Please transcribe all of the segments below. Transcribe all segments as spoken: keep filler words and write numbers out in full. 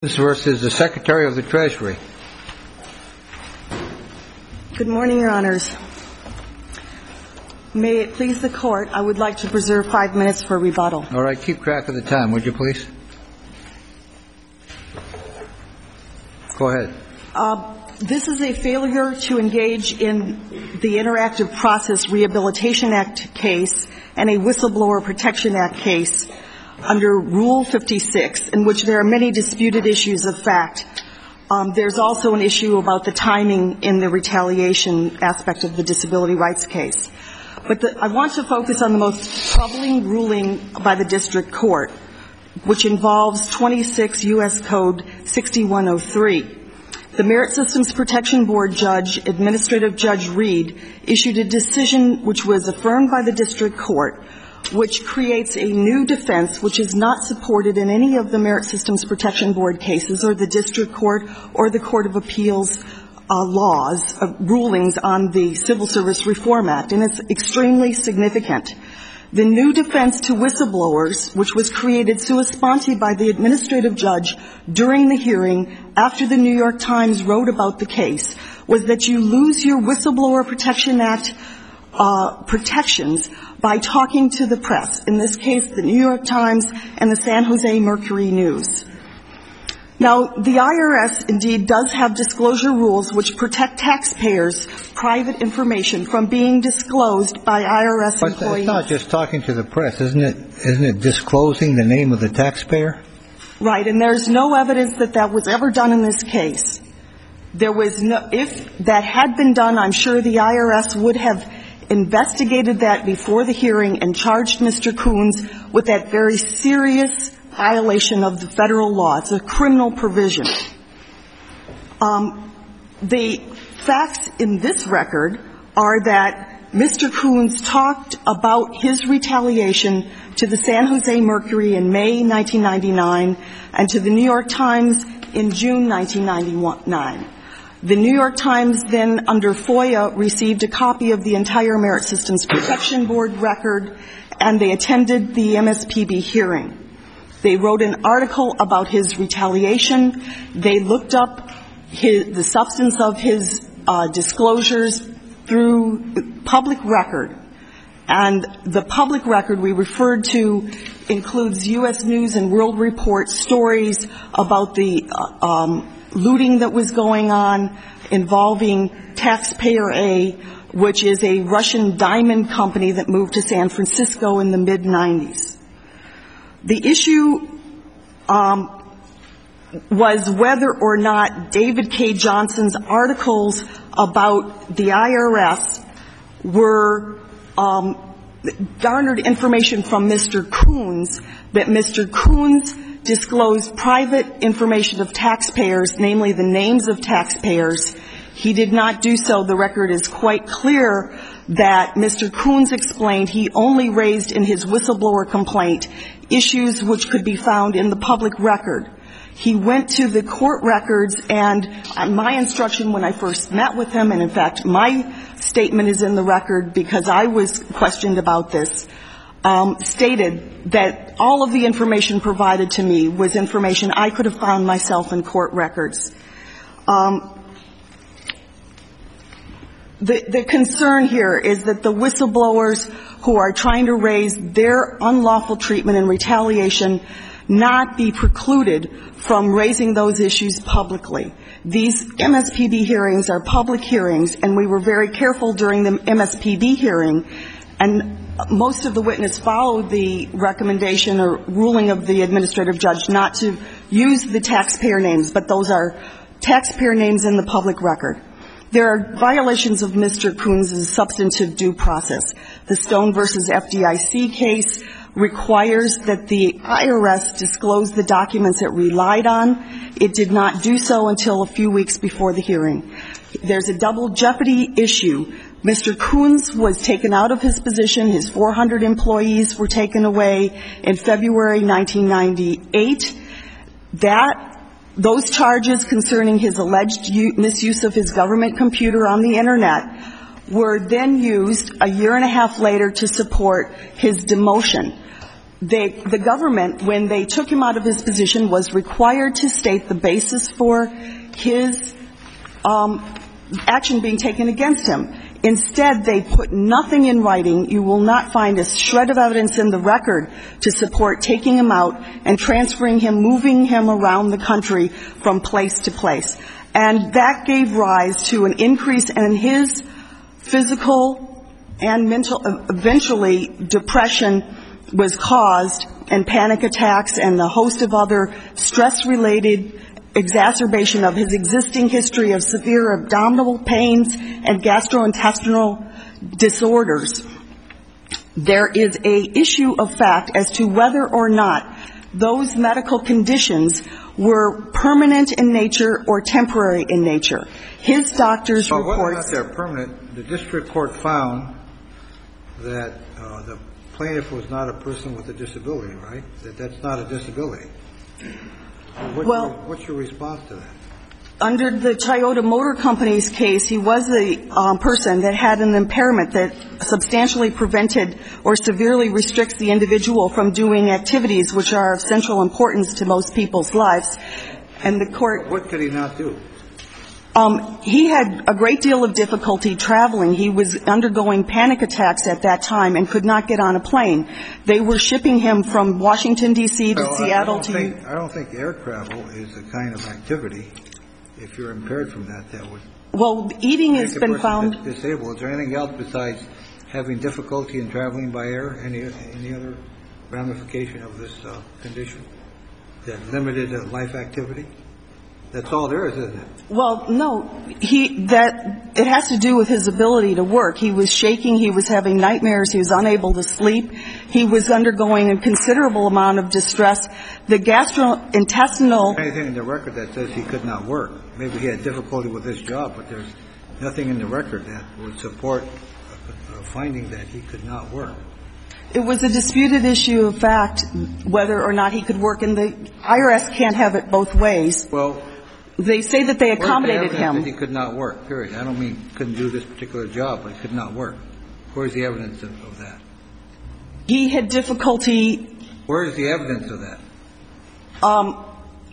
Versus the Secretary of the Treasury. Good morning, Your Honors. May it please the Court, I would like to preserve five minutes for rebuttal. All right, keep track of the time, would you please? Go ahead. Uh, this is a failure to engage in the Interactive Process Rehabilitation Act case and a Whistleblower Protection Act case under Rule fifty-six, in which there are many disputed issues of fact. Um, there's also an issue about the timing in the retaliation aspect of the disability rights case. But the, I want to focus on the most troubling ruling by the district court, which involves twenty-six U S Code sixty-one oh three. The Merit Systems Protection Board judge, Administrative Judge Reed, issued a decision which was affirmed by the district court, which creates a new defense which is not supported in any of the Merit Systems Protection Board cases or the district court or the Court of Appeals uh, laws, uh, rulings on the Civil Service Reform Act, and it's extremely significant. The new defense to whistleblowers, which was created sua sponte by the administrative judge during the hearing after the New York Times wrote about the case, was that you lose your Whistleblower Protection Act uh, protections by talking to the press, in this case the New York Times and the San Jose Mercury News. Now, the I R S indeed does have disclosure rules which protect taxpayers' private information from being disclosed by I R S but employees. It's not just talking to the press, isn't it? Isn't it disclosing the name of the taxpayer? Right, and there's no evidence that that was ever done in this case. There was no, if that had been done, I'm sure the I R S would have investigated that before the hearing and charged Mister Coons with that very serious violation of the federal law. It's a criminal provision. Um, the facts in this record are that Mister Coons talked about his retaliation to the San Jose Mercury in May nineteen ninety-nine and to the New York Times in June nineteen ninety-nine. The New York Times then, under FOIA, received a copy of the entire Merit Systems Protection Board record, and they attended the M S P B hearing. They wrote an article about his retaliation. They looked up his, the substance of his uh, disclosures through public record. And the public record we referred to includes U S News and World Report stories about the uh, um, looting that was going on involving Taxpayer A, which is a Russian diamond company that moved to San Francisco in the mid nineties. The issue um, was whether or not David K. Johnson's articles about the I R S were um, garnered information from Mister Coons, that Mister Coons disclosed private information of taxpayers, namely the names of taxpayers. He did not do so. The record is quite clear that Mister Coons explained he only raised in his whistleblower complaint issues which could be found in the public record. He went to the court records, and my instruction when I first met with him, and in fact my statement is in the record because I was questioned about this, Um, stated that all of the information provided to me was information I could have found myself in court records. Um, the, the concern here is that the whistleblowers who are trying to raise their unlawful treatment and retaliation not be precluded from raising those issues publicly. These M S P B hearings are public hearings, and we were very careful during the M S P B hearing, and most of the witnesses followed the recommendation or ruling of the administrative judge not to use the taxpayer names, but those are taxpayer names in the public record. There are violations of Mister Coons' substantive due process. The Stone versus F D I C case requires that the I R S disclose the documents it relied on. It did not do so until a few weeks before the hearing. There's a double jeopardy issue. Mister Coons was taken out of his position. His four hundred employees were taken away in February nineteen ninety-eight. That, those charges concerning his alleged u- misuse of his government computer on the Internet were then used a year and a half later to support his demotion. they, the government, when they took him out of his position, was required to state the basis for his um, action being taken against him. Instead, they put nothing in writing. You will not find a shred of evidence in the record to support taking him out and transferring him, moving him around the country from place to place. And that gave rise to an increase in his physical and mental, eventually depression was caused, and panic attacks and a host of other stress-related exacerbation of his existing history of severe abdominal pains and gastrointestinal disorders. There is a issue of fact as to whether or not those medical conditions were permanent in nature or temporary in nature. His doctor's well, reports... Whether or not they're permanent, the district court found that uh, the plaintiff was not a person with a disability, right? That that's not a disability. What's well, your, what's your response to that? Under the Toyota Motor Company's case, he was a um, person that had an impairment that substantially prevented or severely restricts the individual from doing activities which are of central importance to most people's lives. And the court... What could he not do? Um, he had a great deal of difficulty traveling. He was undergoing panic attacks at that time and could not get on a plane. They were shipping him from Washington, D C to well, Seattle I to... Think, I don't think air travel is a kind of activity. If you're impaired from that, that would... Well, eating has been found... Disabled. Is there anything else besides having difficulty in traveling by air? Any, any other ramification of this uh, condition that limited uh, life activity? That's all there is, isn't it? Well, no. He that it has to do with his ability to work. He was shaking. He was having nightmares. He was unable to sleep. He was undergoing a considerable amount of distress. The gastrointestinal... Anything in the record that says he could not work? Maybe he had difficulty with this job, but there's nothing in the record that would support a, a finding that he could not work. It was a disputed issue of fact whether or not he could work, and the I R S can't have it both ways. Well... They say that they accommodated him. That he could not work, period. I don't mean couldn't do this particular job, but he could not work. Where's the evidence of, of that? He had difficulty... Where is the evidence of that? Um,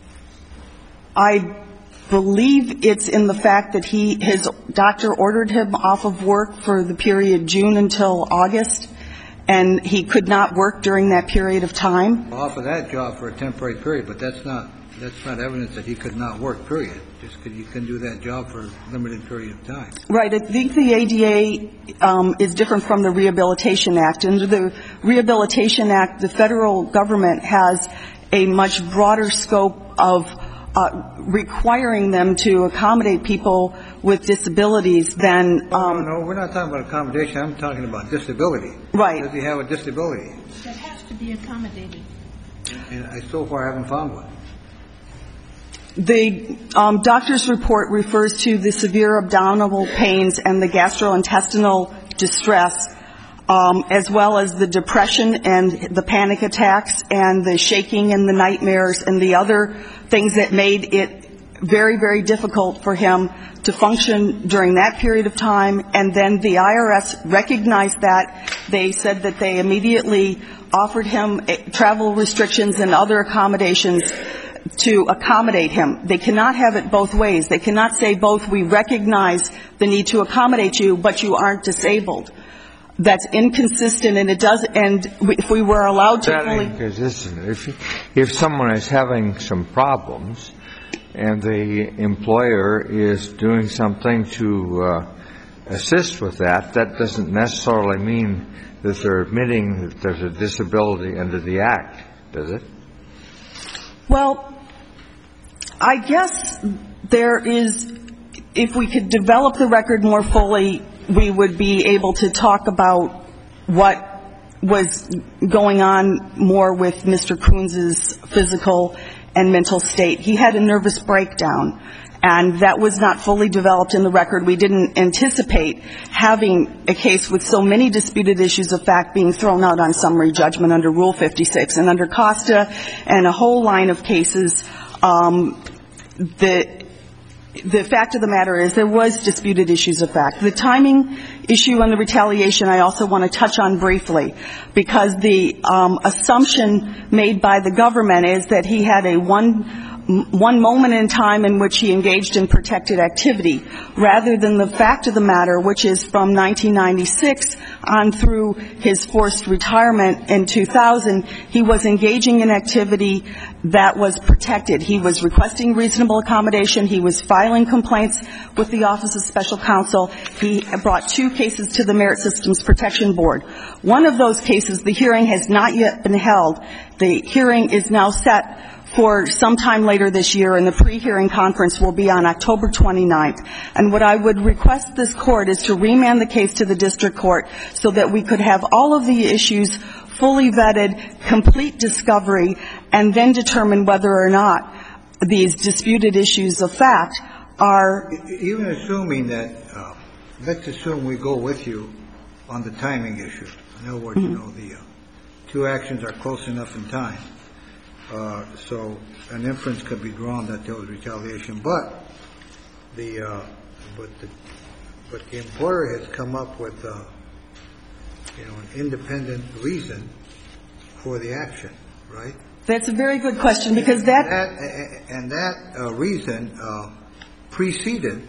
I believe it's in the fact that he, his doctor ordered him off of work for the period June until August, and he could not work during that period of time. Off of that job for a temporary period, but that's not... That's not evidence that he could not work, period. Just because you can do that job for a limited period of time. Right. I think the A D A um, is different from the Rehabilitation Act. Under the Rehabilitation Act, the federal government has a much broader scope of uh, requiring them to accommodate people with disabilities than... Um, no, no, we're not talking about accommodation. I'm talking about disability. Right. Does he have a disability? That has to be accommodated. And I so far haven't found one. The um, doctor's report refers to the severe abdominal pains and the gastrointestinal distress, um, as well as the depression and the panic attacks and the shaking and the nightmares and the other things that made it very, very difficult for him to function during that period of time. And then the I R S recognized that. They said that they immediately offered him travel restrictions and other accommodations to accommodate him. They cannot have it both ways. They cannot say both, we recognize the need to accommodate you, but you aren't disabled. That's inconsistent, and it does, and if we were allowed to fully... Inconsistent. If, if someone is having some problems and the employer is doing something to uh, assist with that, that doesn't necessarily mean that they're admitting that there's a disability under the Act, does it? Well, I guess there is, if we could develop the record more fully, we would be able to talk about what was going on more with Mister Coons's physical and mental state. He had a nervous breakdown, and that was not fully developed in the record. We didn't anticipate having a case with so many disputed issues of fact being thrown out on summary judgment under Rule fifty-six. And under Costa and a whole line of cases, um, the the fact of the matter is there was disputed issues of fact. The timing issue on the retaliation I also want to touch on briefly, because the um, assumption made by the government is that he had a one one moment in time in which he engaged in protected activity, rather than the fact of the matter, which is from nineteen ninety-six on through his forced retirement in two thousand, he was engaging in activity that was protected. He was requesting reasonable accommodation. He was filing complaints with the Office of Special Counsel. He brought two cases to the Merit Systems Protection Board. One of those cases, the hearing has not yet been held. The hearing is now set for sometime later this year, and the pre-hearing conference will be on October twenty-ninth. And what I would request this court is to remand the case to the district court so that we could have all of the issues fully vetted, complete discovery, and then determine whether or not these disputed issues of fact are... Even assuming that, uh, let's assume we go with you on the timing issue. In other words, mm-hmm. you know, the uh, two actions are close enough in time. Uh, so an inference could be drawn that there was retaliation, but the uh, but the but the employer has come up with uh, you know an independent reason for the action, right? That's a very good question, because that and that, and that uh, reason uh, preceded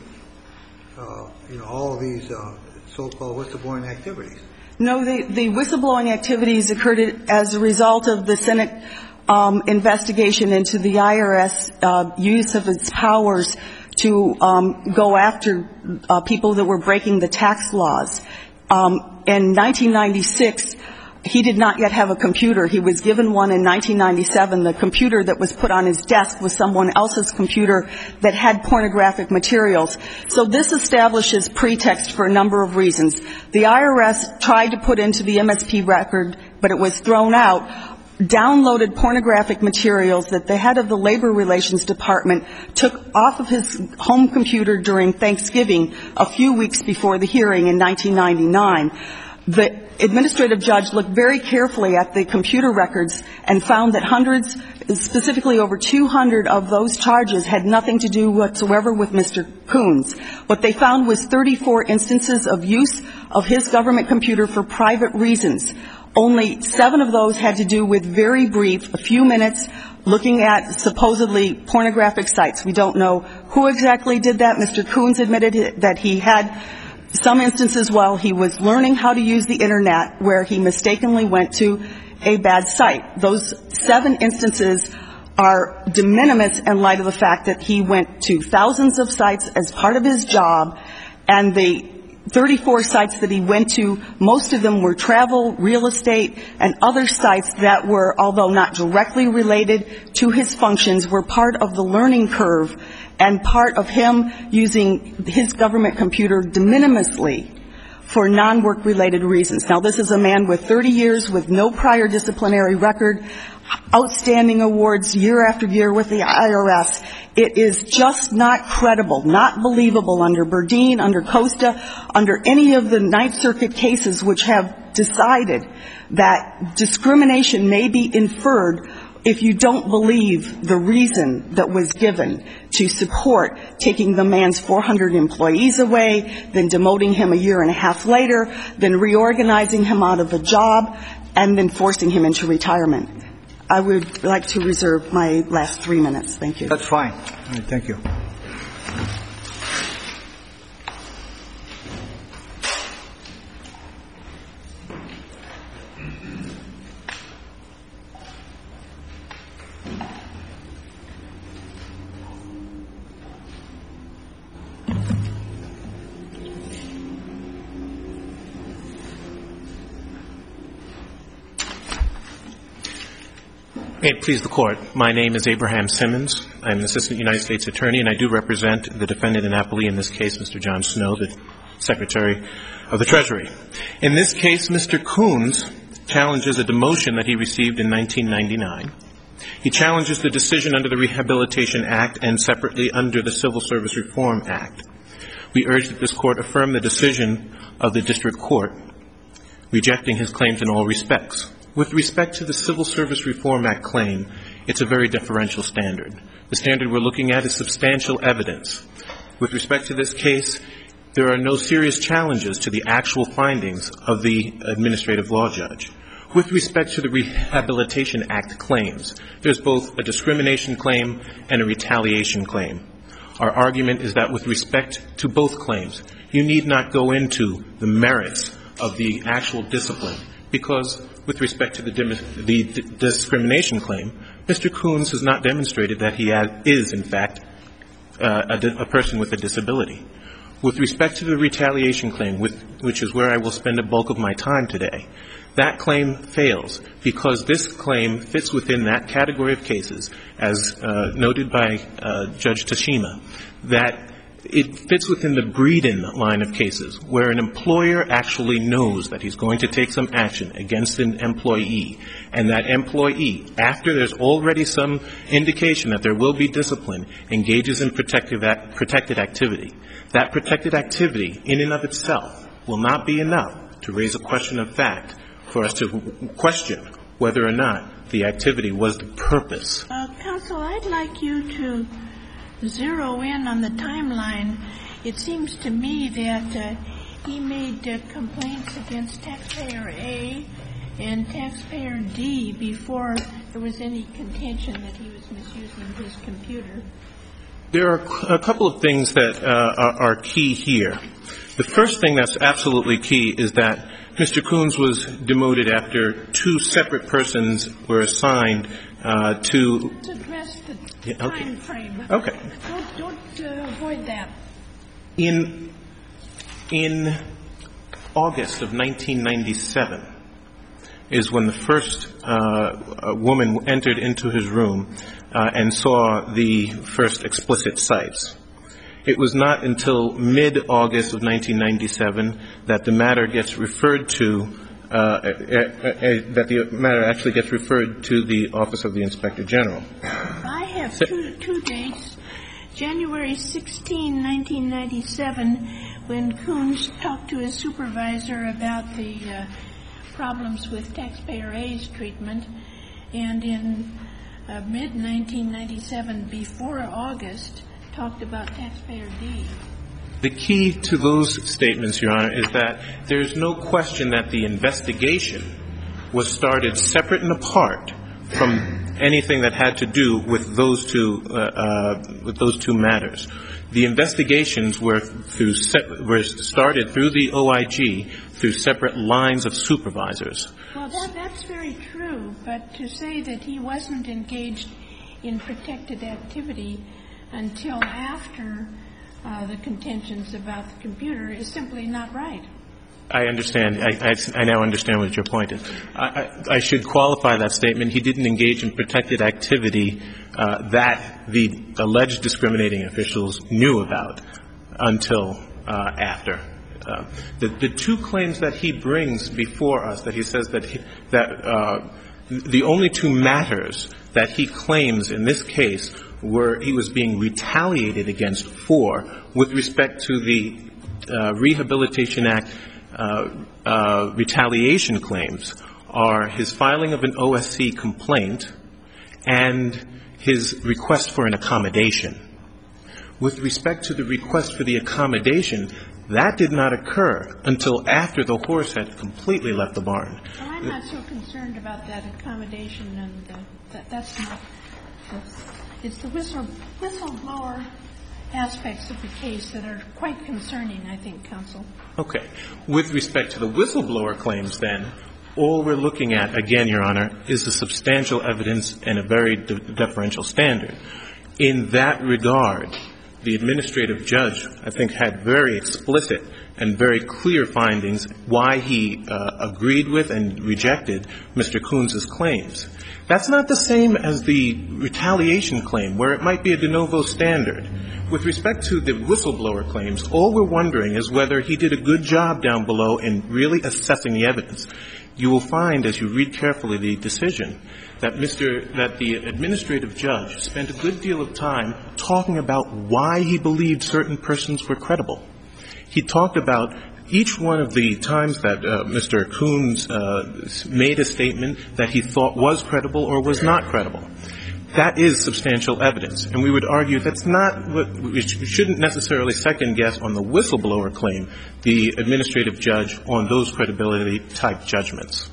uh, you know all of these uh, so-called whistleblowing activities. No, the the whistleblowing activities occurred as a result of the Senate Um, investigation into the I R S uh, use of its powers to um, go after uh, people that were breaking the tax laws. Um, in nineteen ninety-six, he did not yet have a computer. He was given one in nineteen ninety-seven. The computer that was put on his desk was someone else's computer that had pornographic materials. So this establishes pretext for a number of reasons. The I R S tried to put into the M S P record, but it was thrown out, downloaded pornographic materials that the head of the Labor Relations Department took off of his home computer during Thanksgiving a few weeks before the hearing in nineteen ninety-nine. The administrative judge looked very carefully at the computer records and found that hundreds, specifically over two hundred of those charges had nothing to do whatsoever with Mister Coons. What they found was thirty-four instances of use of his government computer for private reasons. Only seven of those had to do with very brief, a few minutes, looking at supposedly pornographic sites. We don't know who exactly did that. Mister Coons admitted that he had some instances while he was learning how to use the Internet where he mistakenly went to a bad site. Those seven instances are de minimis in light of the fact that he went to thousands of sites as part of his job, and the thirty-four sites that he went to, most of them were travel, real estate, and other sites that were, although not directly related to his functions, were part of the learning curve and part of him using his government computer de minimisly for non-work related reasons. Now, this is a man with thirty years with no prior disciplinary record, outstanding awards year after year with the I R S. It is just not credible, not believable under Burdine, under Costa, under any of the Ninth Circuit cases which have decided that discrimination may be inferred if you don't believe the reason that was given to support taking the man's four hundred employees away, then demoting him a year and a half later, then reorganizing him out of a job, and then forcing him into retirement. I would like to reserve my last three minutes. Thank you. That's fine. All right, thank you. May it please the Court. My name is Abraham Simmons. I'm an assistant United States attorney, and I do represent the defendant in appellee in this case, Mister John Snow, the Secretary of the Treasury. In this case, Mister Coons challenges a demotion that he received in nineteen ninety-nine. He challenges the decision under the Rehabilitation Act and separately under the Civil Service Reform Act. We urge that this Court affirm the decision of the District Court, rejecting his claims in all respects. With respect to the Civil Service Reform Act claim, it's a very deferential standard. The standard we're looking at is substantial evidence. With respect to this case, there are no serious challenges to the actual findings of the administrative law judge. With respect to the Rehabilitation Act claims, there's both a discrimination claim and a retaliation claim. Our argument is that with respect to both claims, you need not go into the merits of the actual discipline, because with respect to the, dim- the d- discrimination claim, Mister Coons has not demonstrated that he has, is, in fact, uh, a, di- a person with a disability. With respect to the retaliation claim, with, which is where I will spend a bulk of my time today, that claim fails because this claim fits within that category of cases, as uh, noted by uh, Judge Tashima, that it fits within the Breeden line of cases where an employer actually knows that he's going to take some action against an employee, and that employee, after there's already some indication that there will be discipline, engages in protective act, protected activity. That protected activity in and of itself will not be enough to raise a question of fact for us to question whether or not the activity was the purpose. Uh, counsel, I'd like you to zero in on the timeline. It seems to me that uh, he made uh, complaints against taxpayer A and taxpayer D before there was any contention that he was misusing his computer. There are a couple of things that uh, are, are key here. The first thing that's absolutely key is that Mister Coons was demoted after two separate persons were assigned uh, to... To address the Yeah, okay. time frame. Okay. Don't, don't uh, avoid that. In, in August of nineteen ninety-seven is when the first uh, woman entered into his room uh, and saw the first explicit sites. It was not until mid-August of nineteen ninety-seven that the matter gets referred to, uh, uh, uh, uh, that the matter actually gets referred to the Office of the Inspector General. I have two, two dates. January sixteenth, nineteen ninety-seven, when Coons talked to his supervisor about the uh, problems with taxpayer A's treatment, and in uh, mid nineteen ninety-seven, before August, talked about taxpayer D. The key to those statements, Your Honor, is that there's no question that the investigation was started separate and apart from anything that had to do with those two uh, uh, with those two matters. The investigations were through se- were started through the O I G through separate lines of supervisors. Well, that, that's very true, but to say that he wasn't engaged in protected activity until after uh, the contentions about the computer is simply not right. I understand. I, I, I now understand what your point is. I, I, I should qualify that statement. He didn't engage in protected activity uh, that the alleged discriminating officials knew about until uh, after. Uh, the, the two claims that he brings before us, that he says that he, that uh, the only two matters that he claims in this case were he was being retaliated against for with respect to the uh, Rehabilitation Act uh, uh, retaliation claims are his filing of an O S C complaint and his request for an accommodation. With respect to the request for the accommodation, that did not occur until after the horse had completely left the barn. Well, I'm not so concerned about that accommodation, and uh, that, that's not. That's, it's the whistle, whistleblower aspects of the case that are quite concerning, I think, counsel. Okay. With respect to the whistleblower claims, then, all we're looking at, again, Your Honor, is the substantial evidence and a very de- deferential standard. In that regard, the administrative judge, I think, had very explicit and very clear findings why he uh, agreed with and rejected Mister Coons's claims. That's not the same as the retaliation claim, where it might be a de novo standard. With respect to the whistleblower claims, all we're wondering is whether he did a good job down below in really assessing the evidence. You will find, as you read carefully the decision, that Mister that the administrative judge spent a good deal of time talking about why he believed certain persons were credible. He talked about each one of the times that uh, Mister Coons uh, made a statement that he thought was credible or was not credible. that is substantial evidence. And we would argue that's not what we shouldn't necessarily second guess on the whistleblower claim, the administrative judge on those credibility type judgments.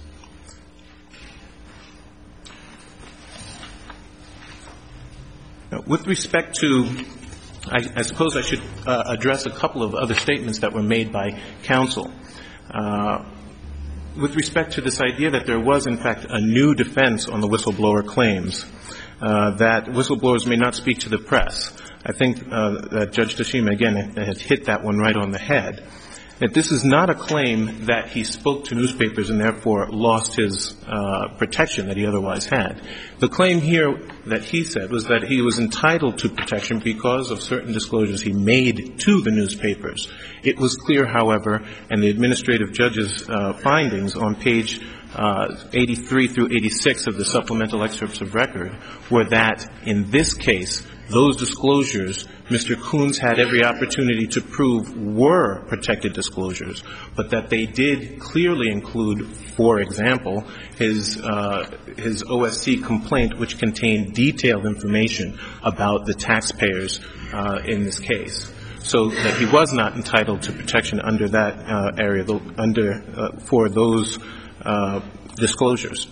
Now, with respect to, I, I suppose I should uh, address a couple of other statements that were made by counsel. Uh, with respect to this idea that there was, in fact, a new defense on the whistleblower claims, uh, that whistleblowers may not speak to the press. I think uh, that Judge Tashima, again, has hit that one right on the head. That this is not a claim that he spoke to newspapers and therefore lost his uh, protection that he otherwise had. The claim here that he said was that he was entitled to protection because of certain disclosures he made to the newspapers. It was clear, however, and the administrative judge's uh, findings on page uh, eighty-three through eighty-six of the supplemental excerpts of record were that in this case, those disclosures, Mister Coons had every opportunity to prove were protected disclosures, but that they did clearly include, for example, his uh, his O S C complaint, which contained detailed information about the taxpayers uh, in this case, so that he was not entitled to protection under that uh, area, under uh, for those uh, disclosures.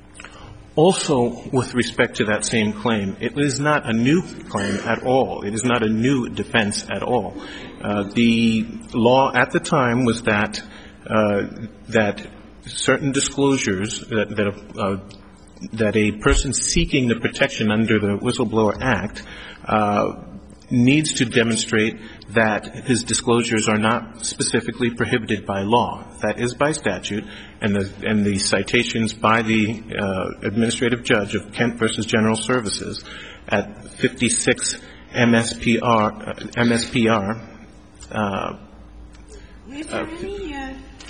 Also, with respect to that same claim, it is not a new claim at all. It is not a new defense at all. Uh, the law at the time was that uh, that certain disclosures that that, uh, that a person seeking the protection under the Whistleblower Act uh, needs to demonstrate that his disclosures are not specifically prohibited by law. That is by statute, and the and the citations by the uh, administrative judge of Kent versus General Services at fifty-six M S P R uh, M S P R. Uh, Is there any uh,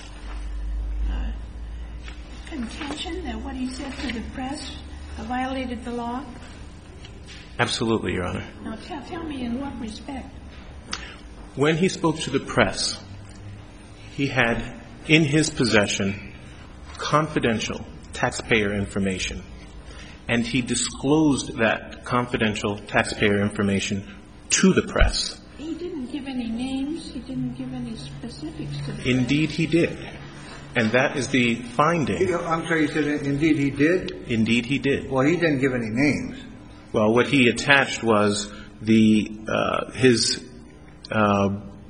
uh, contention that what he said to the press violated the law? Absolutely, Your Honor. Now, tell, tell me in what respect. When he spoke to the press, he had in his possession confidential taxpayer information, and he disclosed that confidential taxpayer information to the press. He didn't give any names. He didn't give any specifics to the press. Indeed, he did. And that is the finding. I'm sorry, you said indeed he did? Indeed, he did. Well, he didn't give any names. Well, what he attached was the uh, his uh,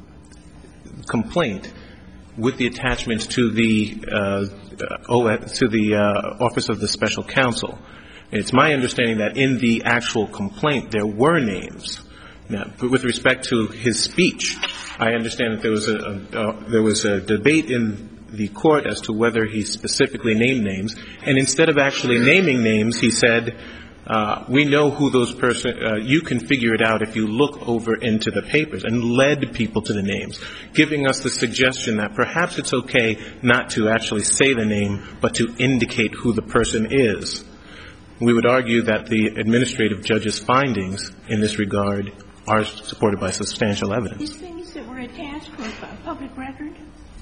complaint with the attachments to the uh, o- to the uh, Office of the Special Counsel. It's my understanding that in the actual complaint there were names. Now, but with respect to his speech, I understand that there was a, a uh, there was a debate in the court as to whether he specifically named names, and instead of actually naming names, he said, Uh, we know who those person, uh, you can figure it out if you look over into the papers, and led people to the names, giving us the suggestion that perhaps it's okay not to actually say the name, but to indicate who the person is. We would argue that the administrative judge's findings in this regard are supported by substantial evidence. These things that were attached were a public record?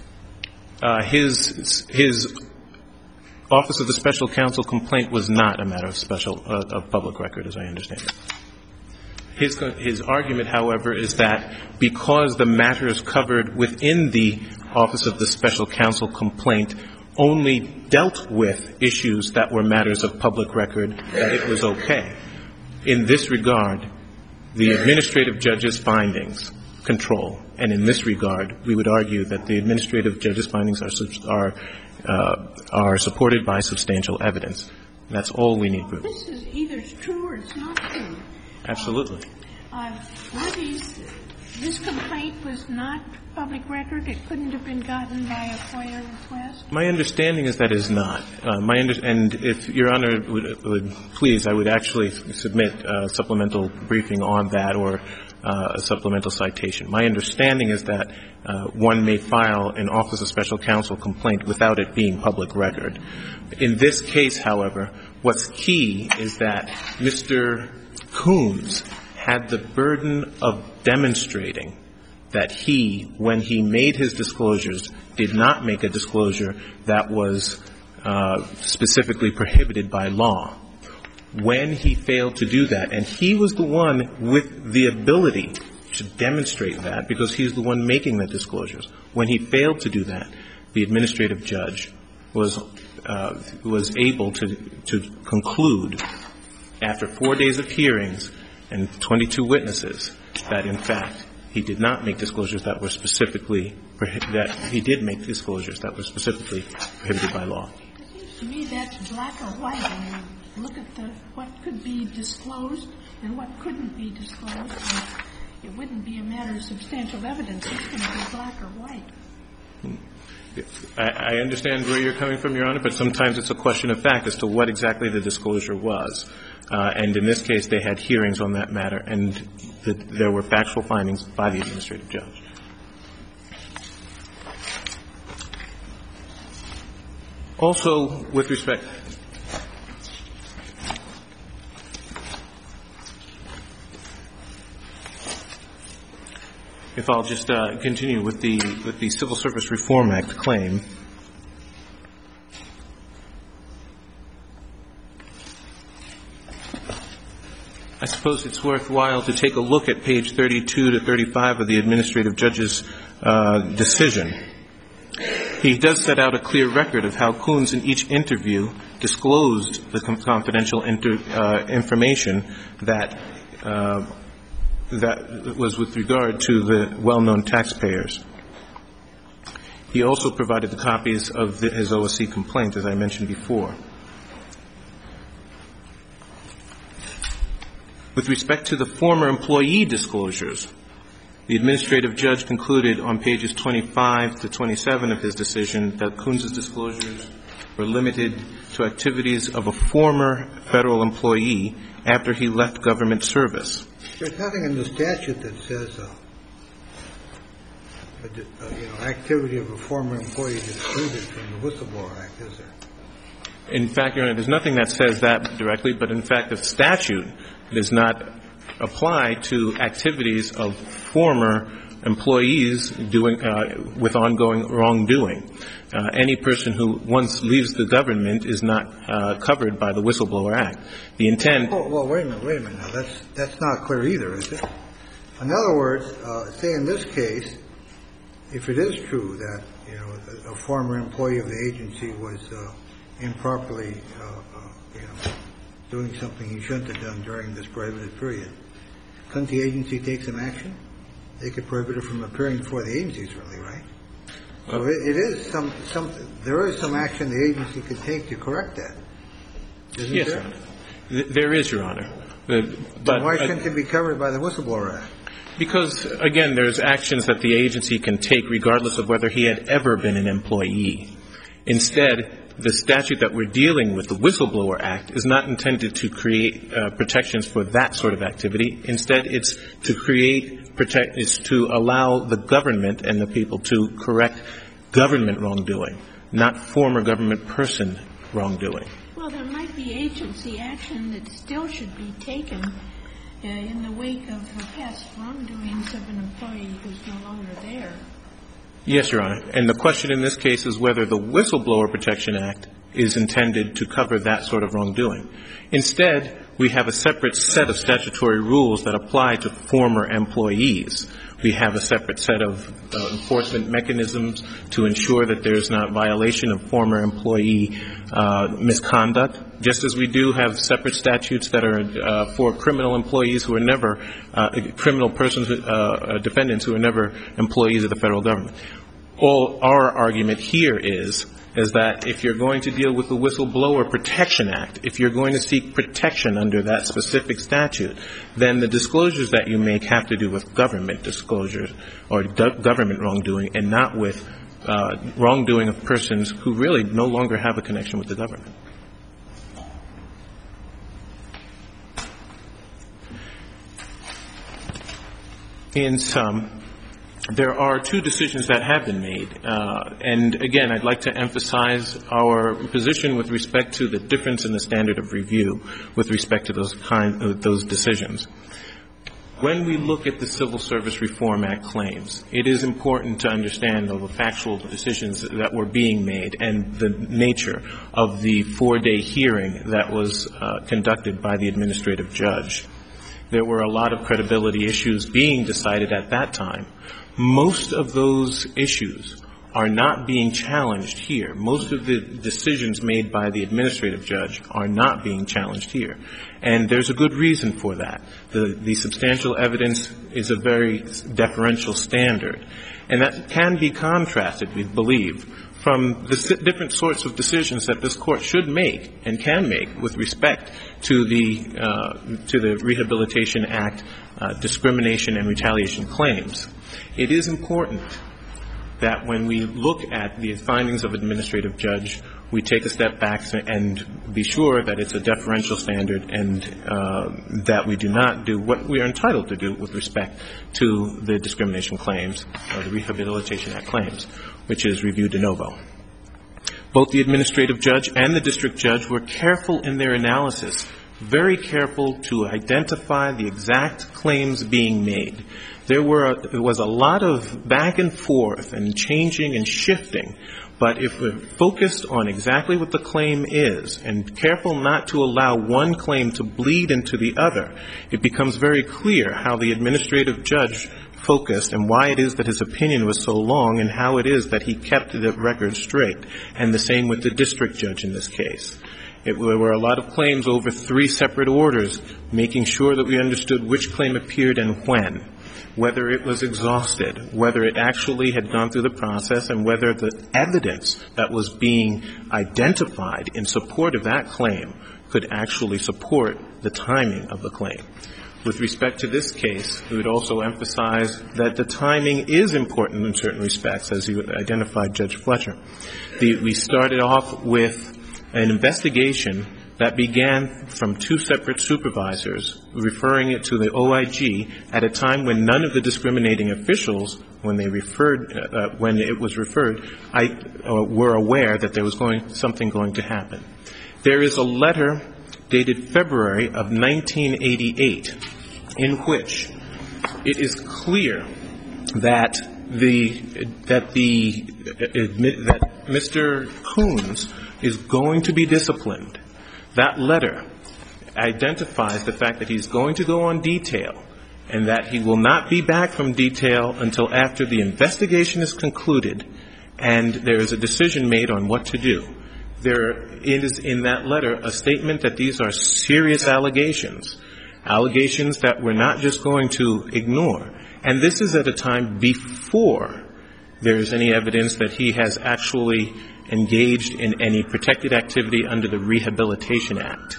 Uh, his, his Office of the Special Counsel complaint was not a matter of special uh, of public record, as I understand it. His his argument, however, is that because the matters covered within the Office of the Special Counsel complaint only dealt with issues that were matters of public record, that it was okay. In this regard, the administrative judge's findings control, and in this regard, we would argue that the administrative judge's findings are are Uh, are supported by substantial evidence. That's all we need proof. This is either true or it's not true. Absolutely. Uh, were these, this complaint was not public record? It couldn't have been gotten by a FOIA request? My understanding is that it is not. Uh, my under- and if Your Honor would, would please, I would actually submit a supplemental briefing on that, or uh, a supplemental citation. My understanding is that uh, one may file an Office of Special Counsel complaint without it being public record. In this case, however, what's key is that Mister Coons had the burden of demonstrating that he, when he made his disclosures, did not make a disclosure that was uh, specifically prohibited by law. when he failed to do that, and he was the one with the ability to demonstrate that because he's the one making the disclosures. When he failed to do that, the administrative judge was uh, was able to to conclude after four days of hearings and twenty-two witnesses that, in fact, he did not make disclosures that were specifically that he did make disclosures that were specifically prohibited by law. It seems to me that's black or white. When you look at the what could be disclosed and what couldn't be disclosed, and it wouldn't be a matter of substantial evidence. It's going to be black or white. I, I understand where you're coming from, Your Honor, but sometimes it's a question of fact as to what exactly the disclosure was. Uh, and in this case, they had hearings on that matter, and the, there were factual findings by the administrative judge. Also, with respect If I'll just uh, continue with the with the Civil Service Reform Act claim. I suppose it's worthwhile to take a look at page thirty-two to thirty-five of the administrative judge's uh, decision. He does set out a clear record of how Coons in each interview disclosed the confidential inter, uh, information that uh, that was with regard to the well-known taxpayers. He also provided the copies of the, his O S C complaint, as I mentioned before. With respect to the former employee disclosures, the administrative judge concluded on pages twenty-five to twenty-seven of his decision that Coons' disclosures were limited to activities of a former federal employee after he left government service. There's nothing in the statute that says, uh, a, uh, you know, activity of a former employee is excluded from the Whistleblower Act, is there? In fact, Your Honor, there's nothing that says that directly, but in fact, the statute does not apply to activities of former employees doing uh, with ongoing wrongdoing. Uh, any person who once leaves the government is not uh, covered by the Whistleblower Act. The intent. Well, well, wait a minute, wait a minute. Now, that's that's not clear either, is it? In other words, uh, say in this case, if it is true that you know a, a former employee of the agency was uh, improperly, uh, uh, you know, doing something he shouldn't have done during this prohibited period, couldn't the agency take some action? They could prohibit it from appearing before the agency, really, right? So it, it is some, some, there is some action the agency could take to correct that. Isn't yes, there? Your Honor. There is, Your Honor. But then why shouldn't it be covered by the Whistleblower Act? Because, again, there's actions that the agency can take regardless of whether he had ever been an employee. Instead, the statute that we're dealing with, the Whistleblower Act, is not intended to create uh, protections for that sort of activity. Instead, it's to create, protect, it's to allow the government and the people to correct government wrongdoing, not former government person wrongdoing. Well, there might be agency action that still should be taken uh, in the wake of the past wrongdoings of an employee who's no longer there. Yes, Your Honor. And the question in this case is whether the Whistleblower Protection Act is intended to cover that sort of wrongdoing. Instead, we have a separate set of statutory rules that apply to former employees. We have a separate set of uh, enforcement mechanisms to ensure that there's not violation of former employee uh, misconduct, just as we do have separate statutes that are uh, for criminal employees who are never uh, criminal persons, uh, defendants who are never employees of the federal government. All our argument here is is that if you're going to deal with the Whistleblower Protection Act, if you're going to seek protection under that specific statute, then the disclosures that you make have to do with government disclosures or go- government wrongdoing and not with uh, wrongdoing of persons who really no longer have a connection with the government. In sum, there are two decisions that have been made. Uh, and, again, I'd like to emphasize our position with respect to the difference in the standard of review with respect to those kind, uh, those decisions. when we look at the Civil Service Reform Act claims, it is important to understand the factual decisions that were being made and the nature of the four-day hearing that was uh, conducted by the administrative judge. There were a lot of credibility issues being decided at that time. Most of those issues are not being challenged here. Most of the decisions made by the administrative judge are not being challenged here. And there's a good reason for that. The, the substantial evidence is a very deferential standard. And that can be contrasted, we believe, from the different sorts of decisions that this Court should make and can make with respect to the, uh, to the Rehabilitation Act uh, discrimination and retaliation claims. It is important that when we look at the findings of administrative judge, we take a step back and be sure that it's a deferential standard and uh, that we do not do what we are entitled to do with respect to the discrimination claims or the Rehabilitation Act claims, which is review de novo. Both the administrative judge and the district judge were careful in their analysis, very careful to identify the exact claims being made. There were a, there was a lot of back and forth and changing and shifting, but if we're focused on exactly what the claim is and careful not to allow one claim to bleed into the other, it becomes very clear how the administrative judge focused and why it is that his opinion was so long and how it is that he kept the record straight, and the same with the district judge in this case. It, there were a lot of claims over three separate orders, making sure that we understood which claim appeared and when, whether it was exhausted, whether it actually had gone through the process, and whether the evidence that was being identified in support of that claim could actually support the timing of the claim. With respect to this case, we would also emphasize that the timing is important in certain respects, as you identified, Judge Fletcher. The, we started off with an investigation that began from two separate supervisors, referring it to the O I G at a time when none of the discriminating officials, when they referred, uh, when it was referred, I, uh, were aware that there was going, something going to happen. There is a letter dated February of nineteen eighty-eight in which it is clear that the, that the, uh, that Mister Coons is going to be disciplined. That letter identifies the fact that he's going to go on detail and that he will not be back from detail until after the investigation is concluded and there is a decision made on what to do. There is in that letter a statement that these are serious allegations, allegations that we're not just going to ignore. And this is at a time before there is any evidence that he has actually engaged in any protected activity under the Rehabilitation Act.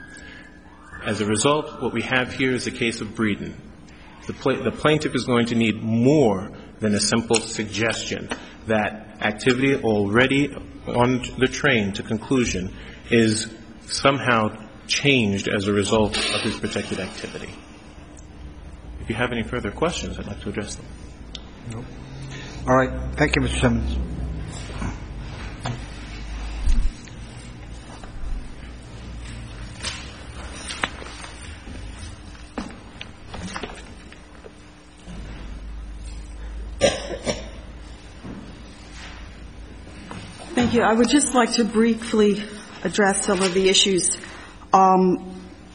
As a result, what we have here is a case of Breeden. The, pla- the plaintiff is going to need more than a simple suggestion that activity already on the train to conclusion is somehow changed as a result of his protected activity. If you have any further questions, I'd like to address them. No. All right. Thank you, Mister Simmons. Thank you. I would just like to briefly address some of the issues. Um,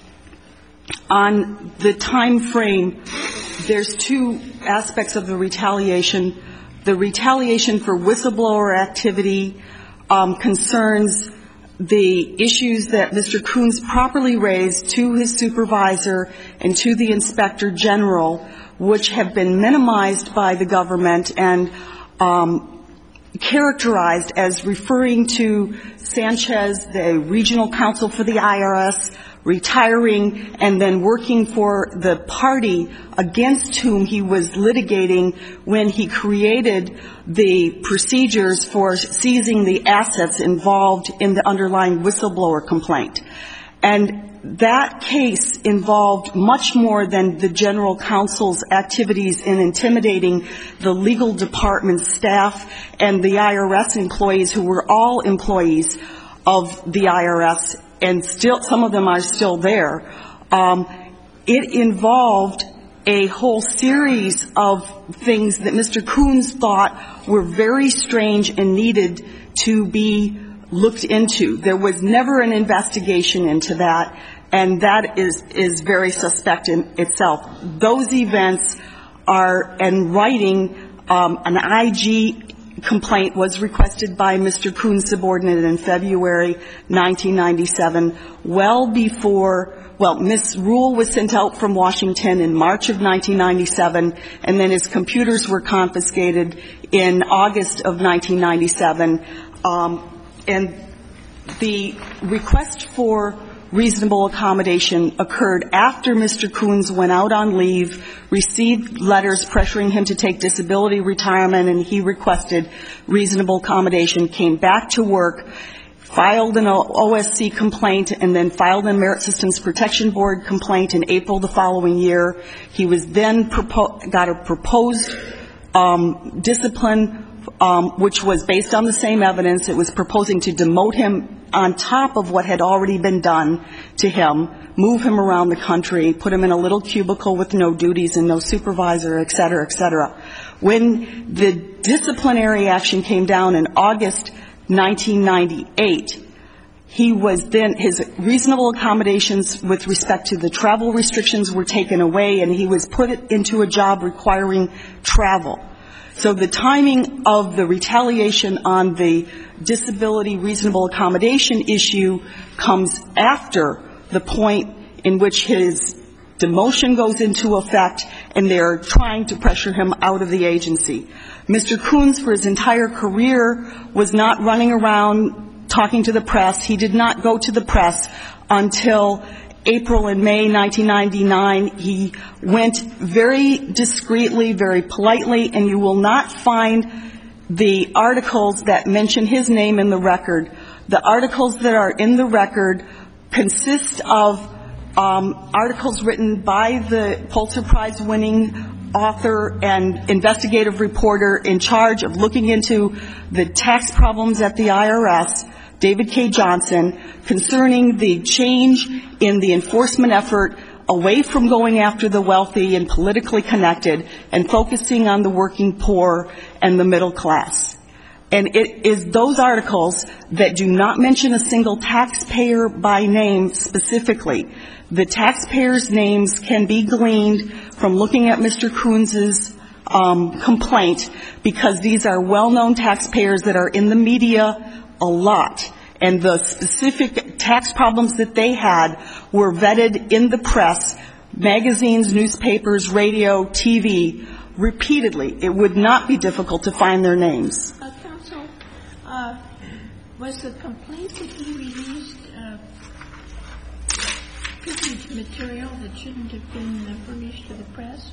on the time frame, there's two aspects of the retaliation. The retaliation for whistleblower activity um, concerns the issues that Mister Coons properly raised to his supervisor and to the inspector general, which have been minimized by the government and um, characterized as referring to Sanchez, the regional counsel for the I R S, retiring and then working for the party against whom he was litigating when he created the procedures for seizing the assets involved in the underlying whistleblower complaint. And that case involved much more than the general counsel's activities in intimidating the legal department staff and the I R S employees who were all employees of the I R S, and still some of them are still there. Um, it involved a whole series of things that Mister Coons thought were very strange and needed to be looked into. There was never an investigation into that, and that is, is very suspect in itself. Those events are, and writing, um, an I G complaint was requested by Mister Coons' subordinate in February nineteen ninety-seven, well before, well, Miz Rule was sent out from Washington in March of nineteen ninety-seven, and then his computers were confiscated in August of nineteen ninety-seven. Um, and the request for reasonable accommodation occurred after Mister Coons went out on leave, received letters pressuring him to take disability retirement, and he requested reasonable accommodation, came back to work, filed an O S C complaint, and then filed a Merit Systems Protection Board complaint in April the following year. He was then propo- got a proposed um, discipline, um, which was based on the same evidence. It was proposing to demote him on top of what had already been done to him, move him around the country, put him in a little cubicle with no duties and no supervisor, et cetera, et cetera. When the disciplinary action came down in August nineteen ninety-eight, he was then, his reasonable accommodations with respect to the travel restrictions were taken away, and he was put into a job requiring travel. So the timing of the retaliation on the disability reasonable accommodation issue comes after the point in which his demotion goes into effect and they're trying to pressure him out of the agency. Mister Coons, for his entire career, was not running around talking to the press. He did not go to the press until April and May nineteen ninety-nine. He went very discreetly, very politely, and you will not find the articles that mention his name in the record. The articles that are in the record consist of um, articles written by the Pulitzer Prize-winning author and investigative reporter in charge of looking into the tax problems at the I R S, David K. Johnson, concerning the change in the enforcement effort away from going after the wealthy and politically connected and focusing on the working poor and the middle class. And it is those articles that do not mention a single taxpayer by name specifically. The taxpayers' names can be gleaned from looking at Mister Coons's um, complaint, because these are well-known taxpayers that are in the media a lot. And the specific tax problems that they had were vetted in the press, magazines, newspapers, radio, T V, repeatedly. It would not be difficult to find their names. Uh, counsel, uh, was the complaint that he released uh, privileged material that shouldn't have been uh, furnished to the press?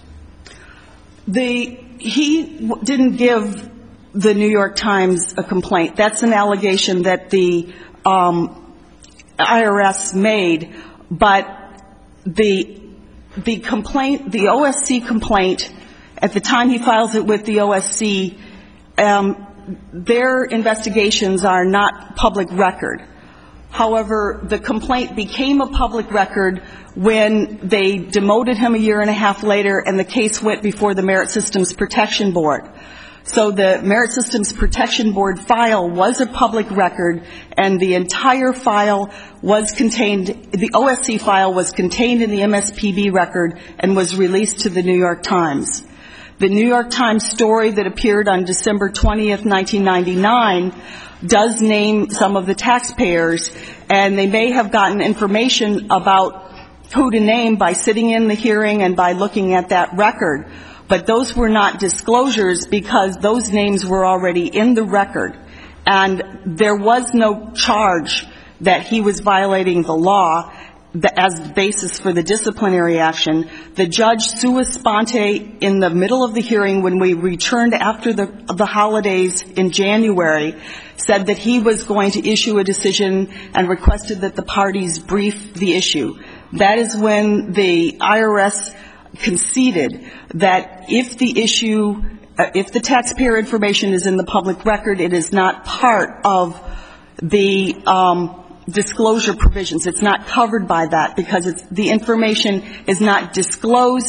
The, he w- didn't give the New York Times a complaint. That's an allegation that the um, I R S made, but the the complaint, the O S C complaint, at the time he files it with the O S C, um, their investigations are not public record. However, the complaint became a public record when they demoted him a year and a half later, and the case went before the Merit Systems Protection Board. So the Merit Systems Protection Board file was a public record, and the entire file was contained, the O S C file was contained in the M S P B record and was released to the New York Times. The New York Times story that appeared on December twentieth, nineteen ninety-nine, does name some of the taxpayers, and they may have gotten information about who to name by sitting in the hearing and by looking at that record. But those were not disclosures because those names were already in the record. And there was no charge that he was violating the law as the basis for the disciplinary action. The judge, sua sponte, in the middle of the hearing when we returned after the, the holidays in January, said that he was going to issue a decision and requested that the parties brief the issue. That is when the I R S conceded that if the issue, uh, if the taxpayer information is in the public record, it is not part of the um, disclosure provisions. It's not covered by that because it's, the information is not disclosed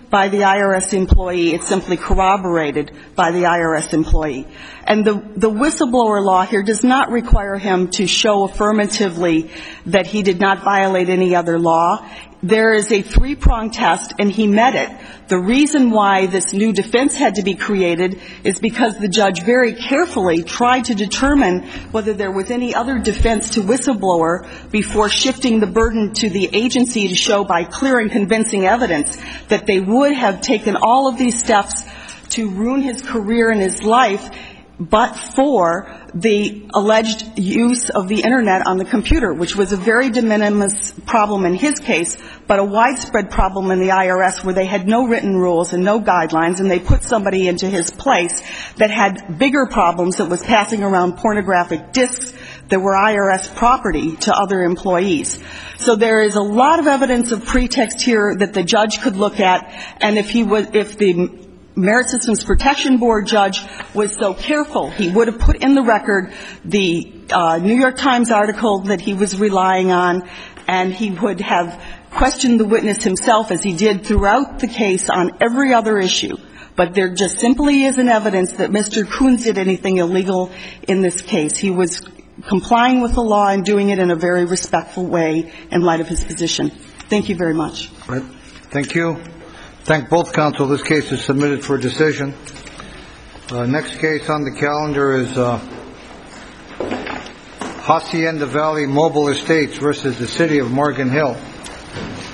by the I R S employee. It's simply corroborated by the I R S employee. And the, the whistleblower law here does not require him to show affirmatively that he did not violate any other law. There is a three-pronged test, and he met it. The reason why this new defense had to be created is because the judge very carefully tried to determine whether there was any other defense to whistleblower before shifting the burden to the agency to show by clear and convincing evidence that they would have taken all of these steps to ruin his career and his life, but for the alleged use of the Internet on the computer, which was a very de minimis problem in his case, but a widespread problem in the I R S where they had no written rules and no guidelines, and they put somebody into his place that had bigger problems, that was passing around pornographic discs that were I R S property to other employees. So there is a lot of evidence of pretext here that the judge could look at, and if he was, if the Merit Systems Protection Board judge was so careful, he would have put in the record the uh, New York Times article that he was relying on, and he would have questioned the witness himself, as he did throughout the case on every other issue. But there just simply isn't evidence that Mister Coons did anything illegal in this case. He was complying with the law and doing it in a very respectful way in light of his position. Thank you very much. Right. Thank you. Thank both counsel. This case is submitted for decision. Uh, next case on the calendar is uh, Hacienda Valley Mobile Estates versus the City of Morgan Hill.